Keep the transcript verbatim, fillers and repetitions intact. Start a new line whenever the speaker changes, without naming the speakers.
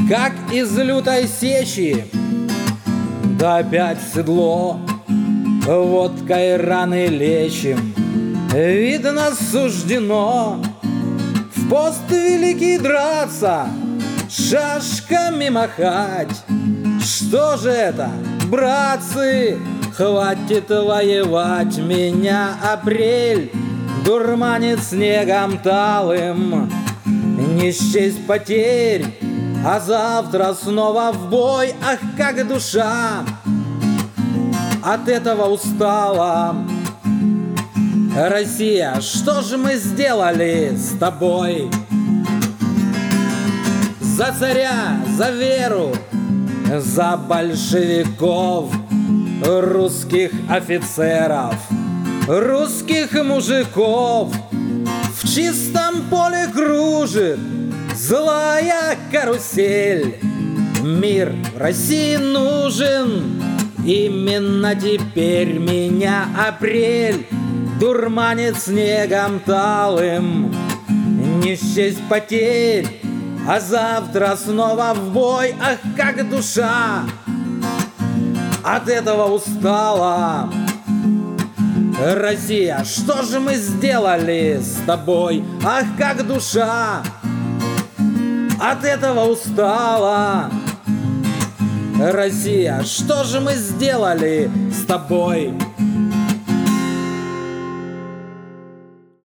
как из лютой сечи, да опять в седло водкой раны лечим. Видно, суждено в пост великий драться, шашками махать. Что же это, братцы, хватит воевать. Меня апрель дурманит снегом талым, не счесть потерь, а завтра снова в бой. Ах, как душа от этого устала. Россия, что же мы сделали с тобой? За царя, за веру, за большевиков, русских офицеров, русских мужиков. В чистом поле кружит злая карусель. Мир России нужен именно теперь. Меня апрель дурманит снегом талым, не счесть потерь, а завтра снова в бой. Ах, как душа от этого устала. Россия, что же мы сделали с тобой? Ах, как душа от этого устала. Россия, что же мы сделали с тобой?